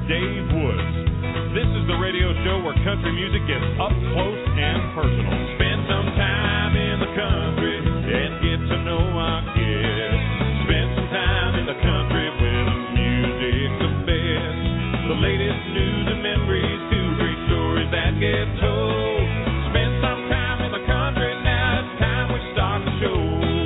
Dave Woods. This is the radio show where country music gets up close and personal. Spend some time in the country and get to know our kids. Spend some time in the country where the music's the best. The latest news and memories, two great stories that get told. Spend some time in the country, now it's time we start the show.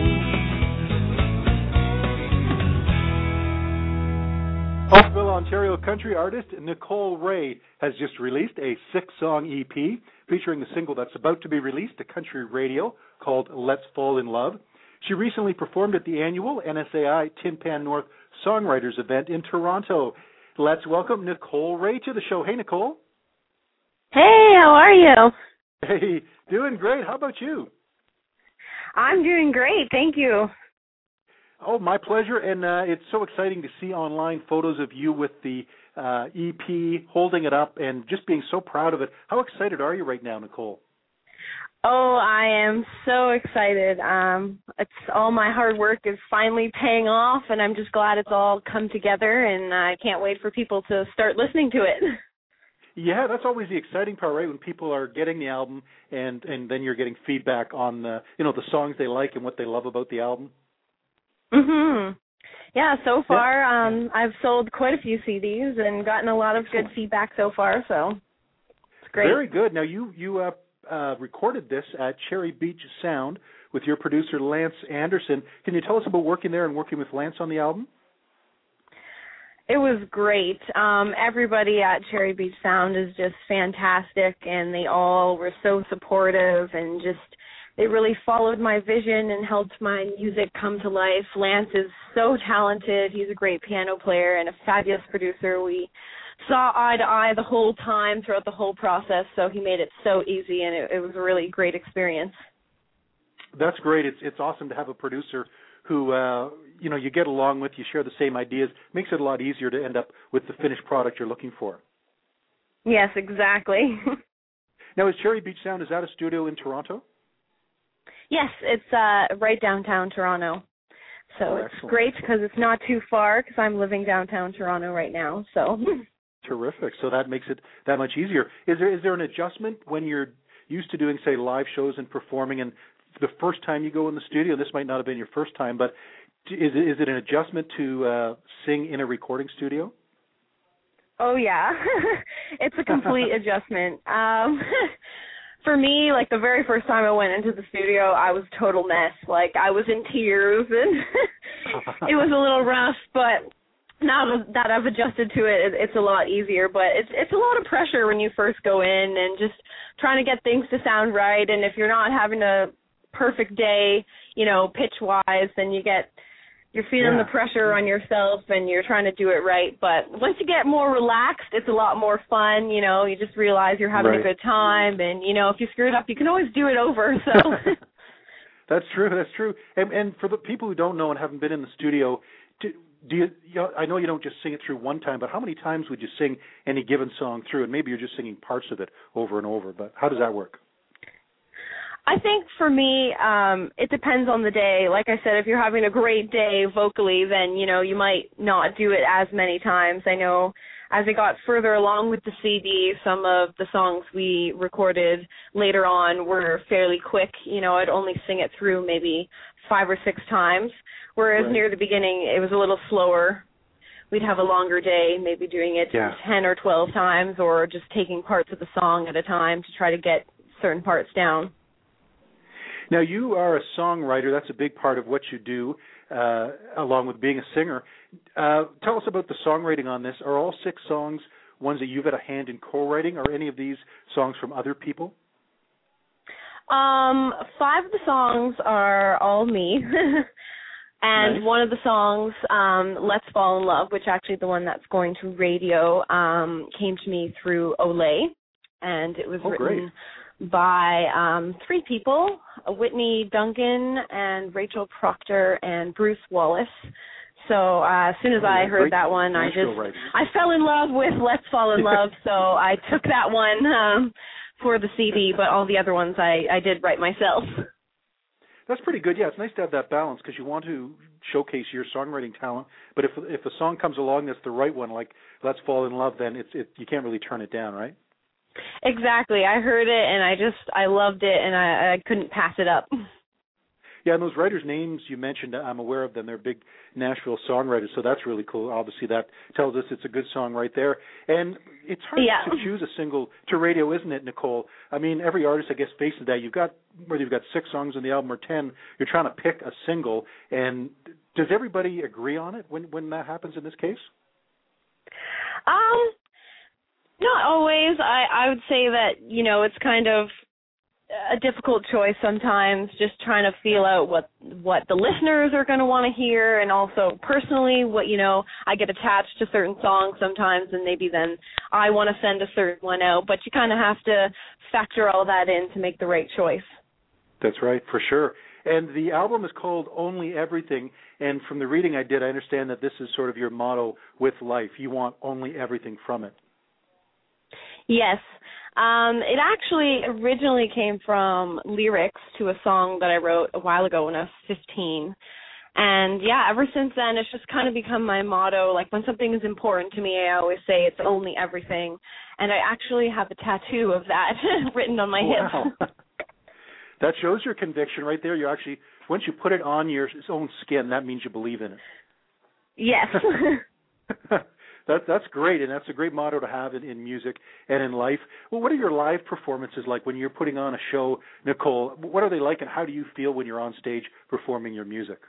Oakville, Ontario country artist Nicole Ray has just released a 6-song EP featuring the single that's about to be released to country radio called Let's Fall in Love. She recently performed at the annual NSAI Tin Pan North Songwriters event in Toronto. Let's welcome Nicole Ray to the show. Hey, Nicole. Hey, how are you? Hey, doing great. How about you? I'm doing great, thank you. Oh, my pleasure, and it's so exciting to see online photos of you with the EP, holding it up, and just being so proud of it. How excited are you right now, Nicole? Oh, I am so excited. It's all my hard work is finally paying off, and I'm just glad it's all come together, and I can't wait for people to start listening to it. Yeah, that's always the exciting part, right? When people are getting the album, and then you're getting feedback on the songs they like and what they love about the album. Yeah, so far I've sold quite a few CDs and gotten a lot of good feedback so far, so it's great. Very good. Now you recorded this at Cherry Beach Sound with your producer Lance Anderson. Can you tell us about working there and working with Lance on the album? It was great. Everybody at Cherry Beach Sound is just fantastic, and they all were so supportive and just they really followed my vision and helped my music come to life. Lance is so talented. He's a great piano player and a fabulous producer. We saw eye to eye the whole time throughout the whole process, so he made it so easy, and it was a really great experience. That's great. It's awesome to have a producer who, you get along with, you share the same ideas. Makes it a lot easier to end up with the finished product you're looking for. Yes, exactly. Now, is Cherry Beach Sound, is that a studio in Toronto? Yes, it's right downtown Toronto. So it's excellent. Great because it's not too far because I'm living downtown Toronto right now. So terrific. So that makes it that much easier. Is there an adjustment when you're used to doing, say, live shows and performing, and the first time you go in the studio, this might not have been your first time, but is it an adjustment to sing in a recording studio? Oh, yeah. It's a complete adjustment. For me, like the very first time I went into the studio, I was a total mess. Like I was in tears, and it was a little rough. But now that I've adjusted to it, it's a lot easier. But it's a lot of pressure when you first go in and just trying to get things to sound right. And if you're not having a perfect day, pitch-wise, then you're feeling the pressure on yourself and you're trying to do it right. But once you get more relaxed, it's a lot more fun. You just realize you're having a good time. And, if you screw it up, you can always do it over. So That's true. And for the people who don't know and haven't been in the studio, do you, I know you don't just sing it through one time, but how many times would you sing any given song through? And maybe you're just singing parts of it over and over, but how does that work? I think for me, it depends on the day. Like I said, if you're having a great day vocally, then, you might not do it as many times. I know as I got further along with the CD, some of the songs we recorded later on were fairly quick. I'd only sing it through maybe 5 or 6 times, whereas near the beginning it was a little slower. We'd have a longer day, maybe doing it 10 or 12 times or just taking parts of the song at a time to try to get certain parts down. Now, you are a songwriter. That's a big part of what you do, along with being a singer. Tell us about the songwriting on this. Are all 6 songs ones that you've had a hand in co-writing, or any of these songs from other people? 5 of the songs are all me. And one of the songs, Let's Fall in Love, which actually the one that's going to radio, came to me through Olay. And it was written by 3 people, Whitney Duncan and Rachel Proctor and Bruce Wallace. So as soon as I heard that one, I fell in love with Let's Fall in Love, so I took that one for the CD, but all the other ones I did write myself. That's pretty good. Yeah, it's nice to have that balance because you want to showcase your songwriting talent. But if a song comes along that's the right one, like Let's Fall in Love, then you can't really turn it down, right? Exactly. I heard it and I loved it, and I couldn't pass it up. Yeah, and those writers' names you mentioned, I'm aware of them. They're big Nashville songwriters, so that's really cool. Obviously, that tells us it's a good song right there. And it's hard to choose a single to radio, isn't it, Nicole? I mean, every artist, I guess, faces that. Whether you've got 6 songs on the album or 10, you're trying to pick a single. And does everybody agree on it when that happens in this case? Not always. I would say that, it's kind of a difficult choice sometimes, just trying to feel out what the listeners are going to want to hear, and also personally what, I get attached to certain songs sometimes, and maybe then I want to send a certain one out, but you kind of have to factor all that in to make the right choice. That's right, for sure. And the album is called Only Everything, and from the reading I did, I understand that this is sort of your motto with life. You want only everything from it. Yes. It actually originally came from lyrics to a song that I wrote a while ago when I was 15. And, ever since then, it's just kind of become my motto. Like, when something is important to me, I always say it's only everything. And I actually have a tattoo of that written on my hip. That shows your conviction right there. You actually, once you put it on your own skin, that means you believe in it. Yes. That's great, and that's a great motto to have in music and in life. Well, what are your live performances like when you're putting on a show, Nicole? What are they like, and how do you feel when you're on stage performing your music?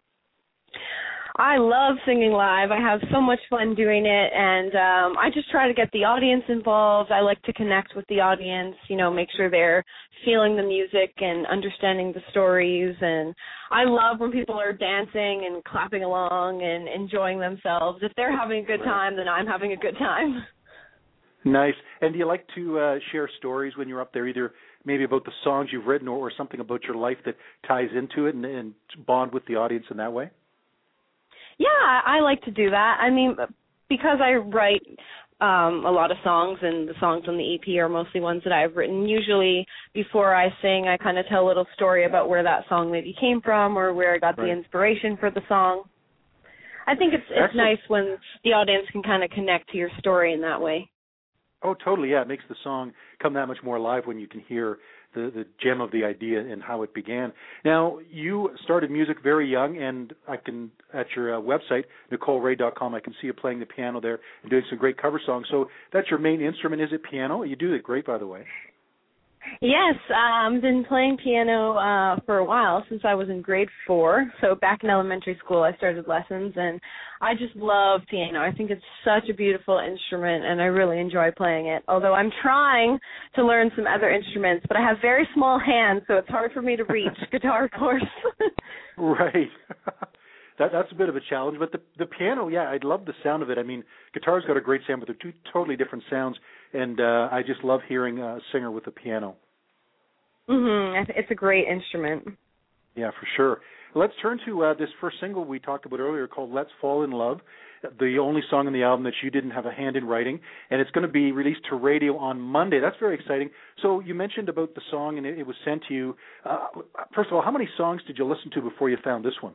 I love singing live. I have so much fun doing it, and I just try to get the audience involved. I like to connect with the audience, make sure they're feeling the music and understanding the stories. And I love when people are dancing and clapping along and enjoying themselves. If they're having a good time, then I'm having a good time. Nice. And do you like to share stories when you're up there, either maybe about the songs you've written or something about your life that ties into it and bond with the audience in that way? Yeah, I like to do that. I mean, because I write a lot of songs, and the songs on the EP are mostly ones that I've written. Usually before I sing, I kind of tell a little story about where that song maybe came from or where I got the inspiration for the song. I think it's nice when the audience can kind of connect to your story in that way. Oh, totally, yeah. It makes the song come that much more alive when you can hear the gem of the idea and how it began. Now, you started music very young, and I can, at your website, NicoleRay.com, I can see you playing the piano there and doing some great cover songs. So that's your main instrument, is it piano? You do it great, by the way. Yes, I've been playing piano for a while, since I was in grade 4. So back in elementary school, I started lessons, and I just love piano. I think it's such a beautiful instrument, and I really enjoy playing it. Although I'm trying to learn some other instruments, but I have very small hands, so it's hard for me to reach guitar chords. Right. That's a bit of a challenge, but the piano, I love the sound of it. I mean, guitar's got a great sound, but they're two totally different sounds, and I just love hearing a singer with a piano. It's a great instrument. Yeah, for sure. Let's turn to this first single we talked about earlier called Let's Fall in Love, the only song on the album that you didn't have a hand in writing, and it's going to be released to radio on Monday. That's very exciting. So you mentioned about the song, and it was sent to you. First of all, how many songs did you listen to before you found this one?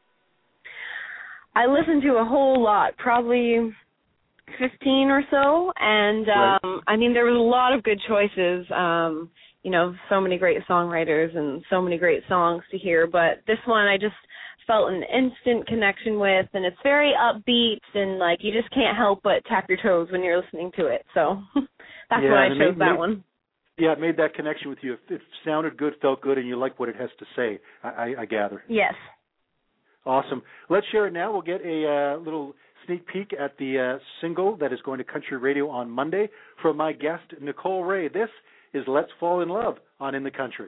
I listened to a whole lot, probably 15 or so, and I mean, there was a lot of good choices, so many great songwriters and so many great songs to hear, but this one I just felt an instant connection with, and it's very upbeat, and you just can't help but tap your toes when you're listening to it, so that's why I chose that one. Yeah, it made that connection with you. It sounded good, felt good, and you like what it has to say, I gather. Yes. Awesome. Let's share it now. We'll get a little sneak peek at the single that is going to country radio on Monday from my guest, Nicole Ray. This is Let's Fall in Love on In the Country.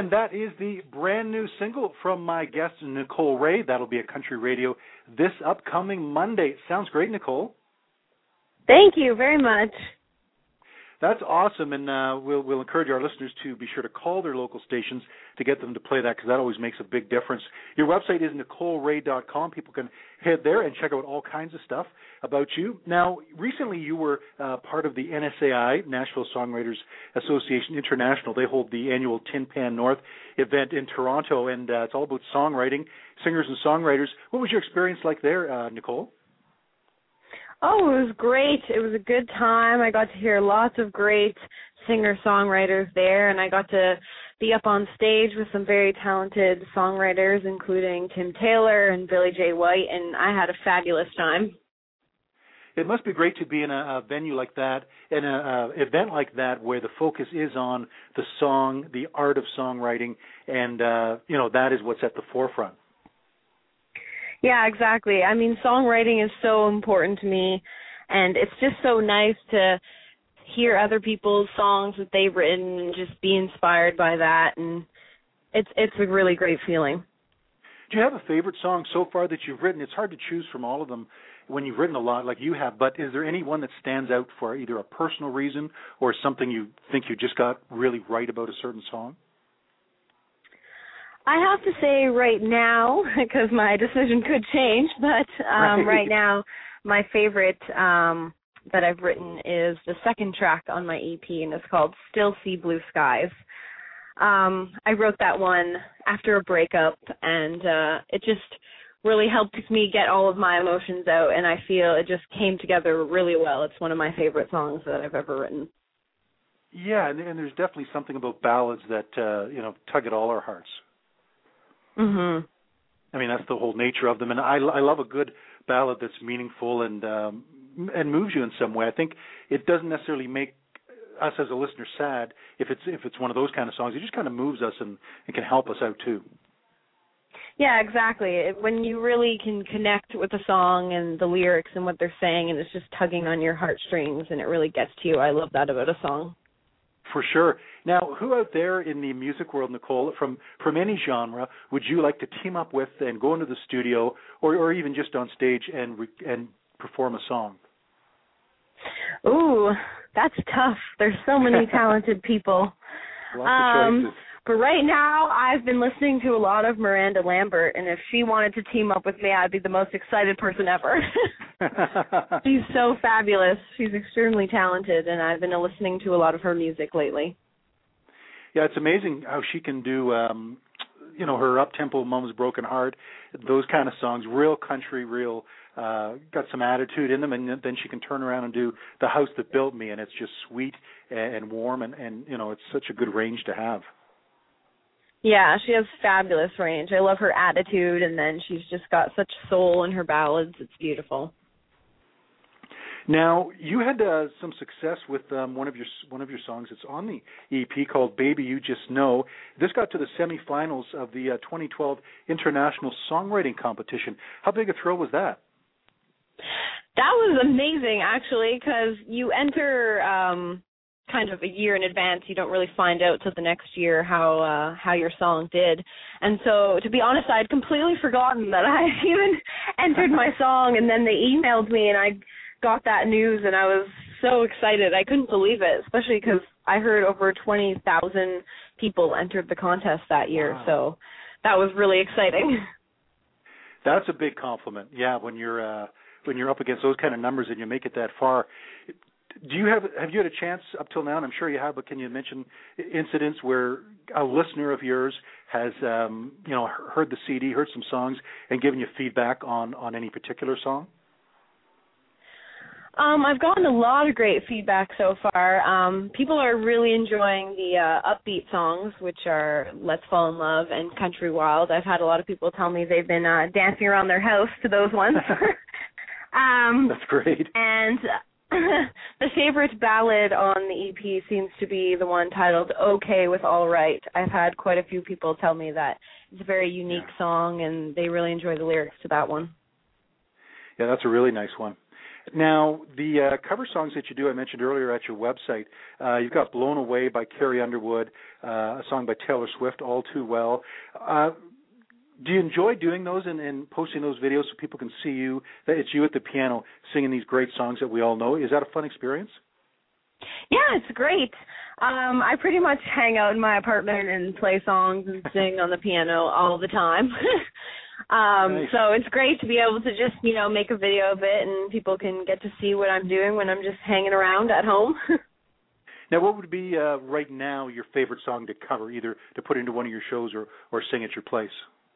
And that is the brand new single from my guest, Nicole Ray. That'll be at Country Radio this upcoming Monday. Sounds great, Nicole. Thank you very much. That's awesome, and we'll encourage our listeners to be sure to call their local stations to get them to play that, because that always makes a big difference. Your website is NicoleRay.com. People can head there and check out all kinds of stuff about you. Now, recently you were part of the NSAI, Nashville Songwriters Association International. They hold the annual Tin Pan North event in Toronto, and it's all about songwriting, singers and songwriters. What was your experience like there, Nicole? Oh, it was great. It was a good time. I got to hear lots of great singer-songwriters there, and I got to be up on stage with some very talented songwriters, including Tim Taylor and Billy J. White, and I had a fabulous time. It must be great to be in a venue like that, in an event like that, where the focus is on the song, the art of songwriting, and, that is what's at the forefront. Yeah, exactly. I mean, songwriting is so important to me, and it's just so nice to hear other people's songs that they've written and just be inspired by that, and it's a really great feeling. Do you have a favorite song so far that you've written? It's hard to choose from all of them when you've written a lot like you have, but is there any one that stands out for either a personal reason or something you think you just got really right about a certain song? I have to say right now, because my decision could change, but right now my favorite that I've written is the second track on my EP, and it's called Still See Blue Skies. I wrote that one after a breakup, and it just really helped me get all of my emotions out, and I feel it just came together really well. It's one of my favorite songs that I've ever written. Yeah, and there's definitely something about ballads that, tug at all our hearts. Mhm. I mean, that's the whole nature of them, and I love a good ballad that's meaningful and moves you in some way. I think it doesn't necessarily make us as a listener sad if it's one of those kind of songs. It just kind of moves us and can help us out too. Yeah, exactly. When you really can connect with the song and the lyrics and what they're saying, and it's just tugging on your heartstrings, and it really gets to you. I love that about a song. For sure. Now, who out there in the music world, Nicole, from any genre, would you like to team up with and go into the studio, or even just on stage and perform a song? Ooh, that's tough. There's so many talented people. Lots of choices. But right now, I've been listening to a lot of Miranda Lambert, and if she wanted to team up with me, I'd be the most excited person ever. She's so fabulous. She's extremely talented, and I've been listening to a lot of her music lately. Yeah, it's amazing how she can do, her up-tempo Mama's Broken Heart, those kind of songs, real country, got some attitude in them, and then she can turn around and do The House That Built Me, and it's just sweet and warm, and it's such a good range to have. Yeah, she has fabulous range. I love her attitude, and then she's just got such soul in her ballads. It's beautiful. Now, you had some success with one of your songs. It's on the EP called Baby You Just Know. This got to the semifinals of the 2012 International Songwriting Competition. How big a thrill was that? That was amazing, actually, because you enter kind of a year in advance. You don't really find out till the next year how your song did. And so, to be honest, I had completely forgotten that I even entered my song, and then they emailed me, and I got that news, and I was so excited. I couldn't believe it, especially because I heard over 20,000 people entered the contest that year. Wow. So that was really exciting. That's a big compliment. Yeah, when you're up against those kind of numbers and you make it that far. Have you had a chance up till now, and I'm sure you have, but can you mention incidents where a listener of yours has heard the CD, heard some songs, and given you feedback on any particular song? I've gotten a lot of great feedback so far. People are really enjoying the upbeat songs, which are Let's Fall in Love and Country Wild. I've had a lot of people tell me they've been dancing around their house to those ones. That's great. And the favorite ballad on the EP seems to be the one titled Okay with All Right. I've had quite a few people tell me that it's a very unique song, and they really enjoy the lyrics to that one. Yeah, that's a really nice one. Now, the cover songs that you do, I mentioned earlier at your website, you've got Blown Away by Carrie Underwood, a song by Taylor Swift, All Too Well. Do you enjoy doing those and posting those videos so people can see you, that it's you at the piano singing these great songs that we all know? Is that a fun experience? Yeah, it's great. I pretty much hang out in my apartment and play songs and sing on the piano all the time. Nice. So it's great to be able to just, make a video of it and people can get to see what I'm doing when I'm just hanging around at home. Now, what would be right now your favorite song to cover, either to put into one of your shows or sing at your place?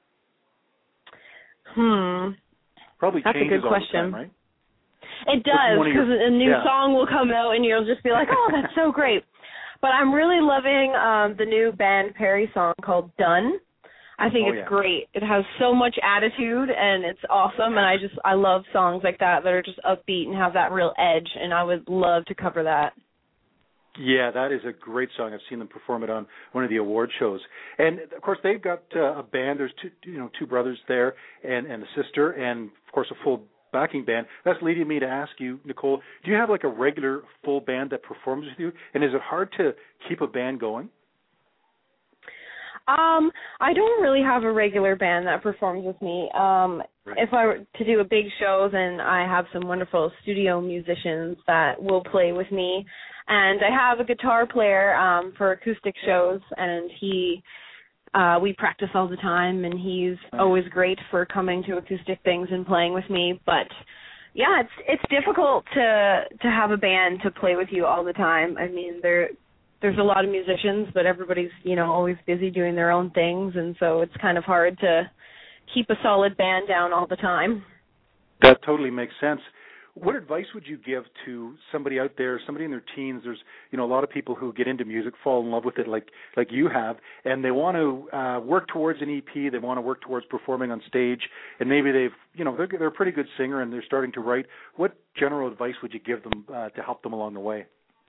Probably That's changes a good question. all the time, right? It does, because a new song will come out and you'll just be like, oh, that's so great. But I'm really loving the new Band Perry song called Done. I think it's great. It has so much attitude and it's awesome, and I love songs like that are just upbeat and have that real edge, and I would love to cover that. Yeah, that is a great song. I've seen them perform it on one of the award shows. And, of course, they've got a band. There's two brothers there and a sister and, of course, a full backing band. That's leading me to ask you, Nicole, do you have like a regular full band that performs with you? And is it hard to keep a band going? I don't really have a regular band that performs with me. Right. If I were to do a big show, then I have some wonderful studio musicians that will play with me. And I have a guitar player for acoustic shows, and we practice all the time, and he's always great for coming to acoustic things and playing with me. But yeah, it's difficult to have a band to play with you all the time. I mean, there's a lot of musicians, but everybody's always busy doing their own things, and so it's kind of hard to keep a solid band down all the time. That totally makes sense. What advice would you give to somebody out there, somebody in their teens? There's, a lot of people who get into music, fall in love with it like you have, and they want to work towards an EP. They want to work towards performing on stage, and maybe they're a pretty good singer and they're starting to write. What general advice would you give them to help them along the way?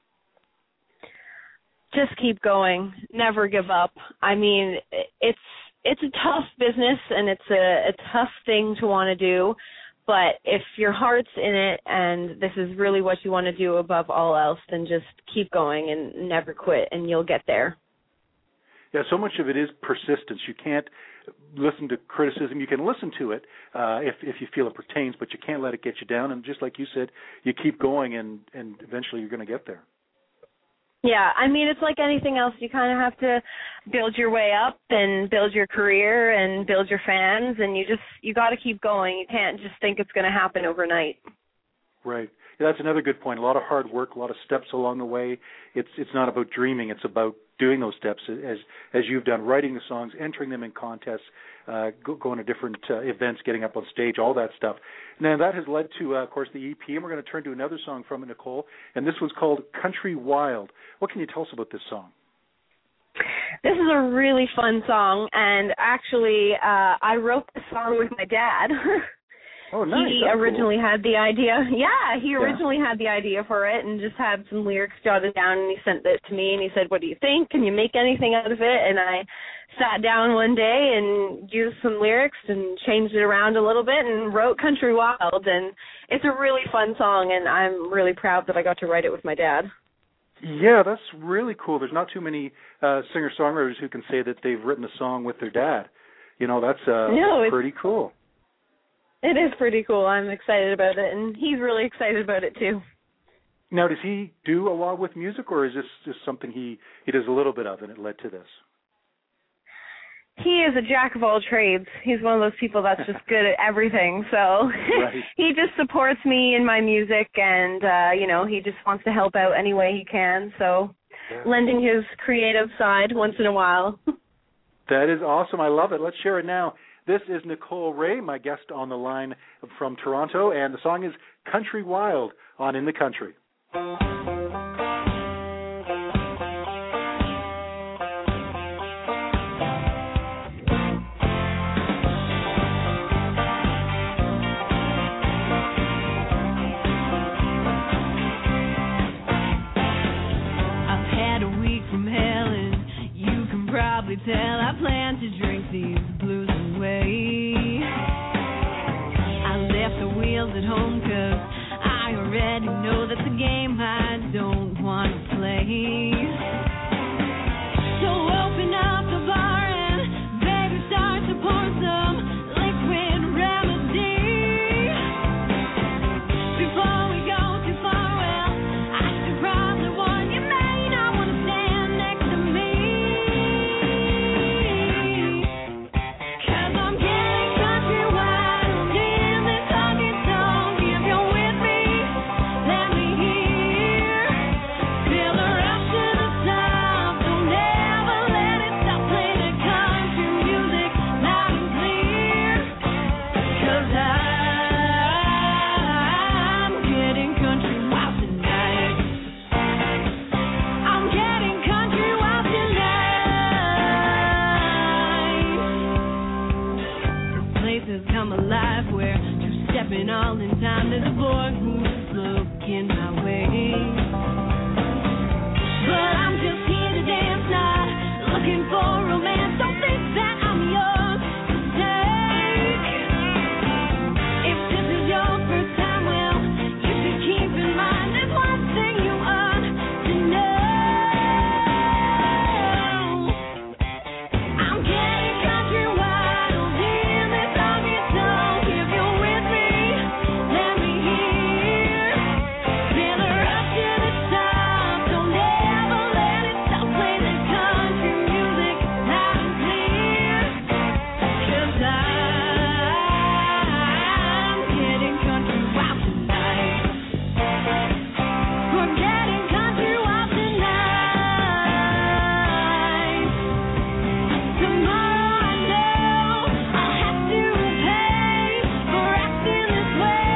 Just keep going. Never give up. I mean, it's a tough business and it's a tough thing to want to do. But if your heart's in it and this is really what you want to do above all else, then just keep going and never quit, and you'll get there. Yeah, so much of it is persistence. You can't listen to criticism. You can listen to it if you feel it pertains, but you can't let it get you down. And just like you said, you keep going, and eventually you're going to get there. Yeah, I mean, it's like anything else. You kind of have to build your way up and build your career and build your fans, and you got to keep going. You can't just think it's going to happen overnight. Right. Yeah, that's another good point. A lot of hard work, a lot of steps along the way. It's not about dreaming. It's about doing those steps as you've done, writing the songs, entering them in contests, going to different events, getting up on stage, all that stuff. Now, that has led to, of course, the EP, and we're going to turn to another song from it, Nicole, and this one's called Country Wild. What can you tell us about this song? This is a really fun song, and actually, I wrote this song with my dad. Oh, nice. He originally had the idea. Yeah, he originally had the idea for it and just had some lyrics jotted down, and he sent it to me, and he said, what do you think? Can you make anything out of it? And I sat down one day and used some lyrics and changed it around a little bit and wrote Country Wild, and it's a really fun song, and I'm really proud that I got to write it with my dad. Yeah, that's really cool. There's not too many singer-songwriters who can say that they've written a song with their dad. That's pretty cool. It is pretty cool. I'm excited about it, and he's really excited about it, too. Now, does he do a lot with music, or is this just something he does a little bit of, and it led to this? He is a jack of all trades. He's one of those people that's just good at everything, so he just supports me in my music, and, he just wants to help out any way he can, so lending his creative side once in a while. That is awesome. I love it. Let's share it now. This is Nicole Ray, my guest on the line from Toronto, and the song is Country Wild on In the Country. I've had a week from hell, and you can probably tell I plan to drink these blues away. I left the wheels at home 'cause I let him know that's a game I don't want to play. So open up the bar and baby start to pour some liquid remedy. Before we go too far, well, I should probably warn you, may not want to stand next to me. 'Cause I'm getting countrywide in this honky tonk. If you're with me, let me hear. Feel the rush to the top, don't ever let it stop. Play the country music loud and clear. 'Cause I'm getting country wild tonight. I'm getting country wild tonight. This place has come alive where two-stepping all in time. There's a boy who's looking my way. But I'm just here to dance, not looking for romance. Don't think that I'm yours to take. If this is your first time, well, you should keep in mind there's one thing you ought to know. I'm getting country wild in this honky tonk. If you're with me, let me hear. Feel the rush to the top, don't ever let it stop. Play the country music loud and clear. 'Cause I'm getting country wild tonight. We're getting country wild tonight. Tomorrow I know I'll have to pay for acting this way.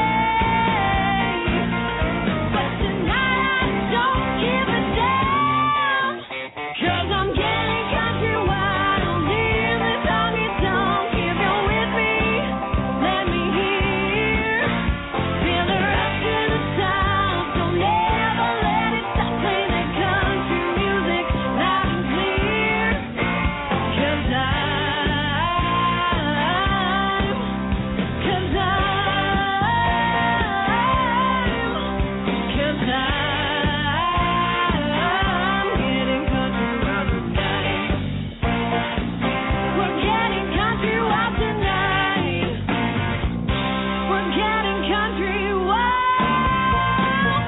But tonight I don't give a damn. 'Cause I'm getting country wild in this honky tonk. If you're with me, let me hear. Feel the rush to the top, don't ever let it stop. Play the country music loud and clear. 'Cause I'm getting country wild tonight. We're getting country wild tonight. We're getting country wild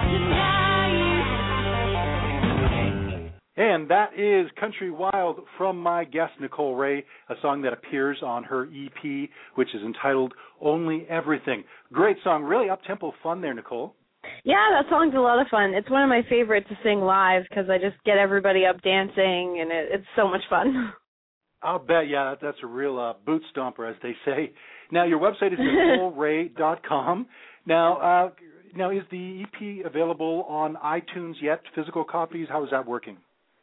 tonight. And that is Country Wild from my guest, Nicole Ray, a song that appears on her EP, which is entitled Only Everything. Great song, really up-tempo fun there, Nicole. Yeah, that song's a lot of fun. It's one of my favorites to sing live because I just get everybody up dancing, and it's so much fun. I'll bet, yeah, that's a real boot stomper, as they say. Now, your website is NicoleRay.com. Now, is the EP available on iTunes yet, physical copies? How is that working?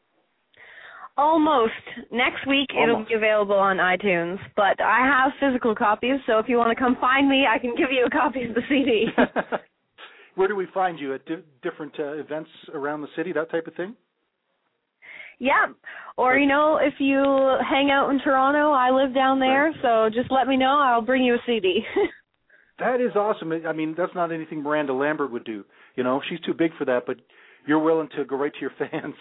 Almost. Next week it'll Almost. be available on iTunes, but I have physical copies, so if you want to come find me, I can give you a copy of the CD. Where do we find you? At different events around the city, that type of thing? Yeah. Or, if you hang out in Toronto, I live down there, so just let me know. I'll bring you a CD. That is awesome. I mean, that's not anything Miranda Lambert would do. She's too big for that, but you're willing to go right to your fans.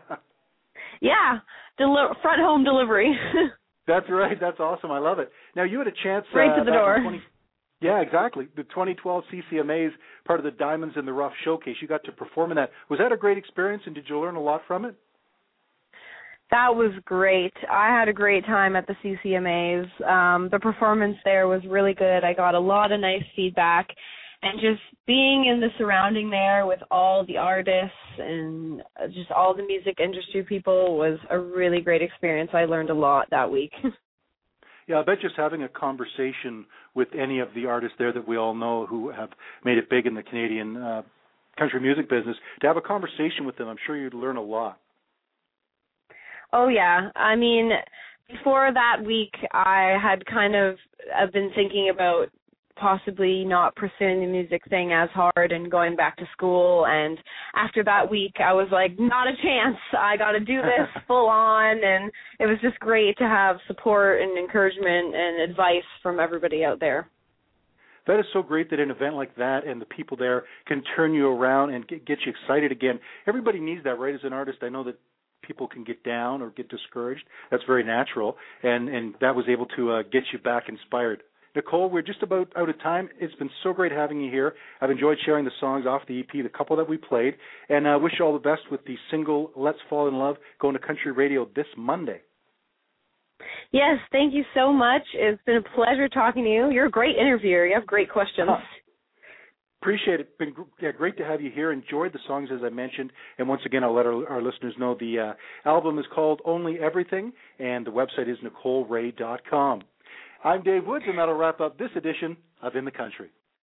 Yeah. Front home delivery. That's right. That's awesome. I love it. Now, you had a chance... right to the door. Yeah, exactly. The 2012 CCMA's part of the Diamonds in the Rough showcase. You got to perform in that. Was that a great experience, and did you learn a lot from it? That was great. I had a great time at the CCMAs. The performance there was really good. I got a lot of nice feedback. And just being in the surrounding there with all the artists and just all the music industry people was a really great experience. I learned a lot that week. Yeah, I bet just having a conversation with any of the artists there that we all know who have made it big in the Canadian country music business, to have a conversation with them, I'm sure you'd learn a lot. Oh, yeah. I mean, before that week, I've been thinking about possibly not pursuing the music thing as hard and going back to school. And after that week, I was like, not a chance. I got to do this full on. And it was just great to have support and encouragement and advice from everybody out there. That is so great that an event like that and the people there can turn you around and get you excited again. Everybody needs that, right? As an artist, I know that people can get down or get discouraged. That's very natural, and that was able to get you back inspired. Nicole, we're just about out of time. It's been so great having you here. I've enjoyed sharing the songs off the EP, the couple that we played, and I wish you all the best with the single Let's Fall in Love going to country radio this Monday. Yes, thank you so much. It's been a pleasure talking to you. You're a great interviewer. You have great questions. Appreciate it. Been great to have you here. Enjoyed the songs, as I mentioned. And once again, I'll let our listeners know the album is called Only Everything, and the website is NicoleRay.com. I'm Dave Woods, and that'll wrap up this edition of In the Country.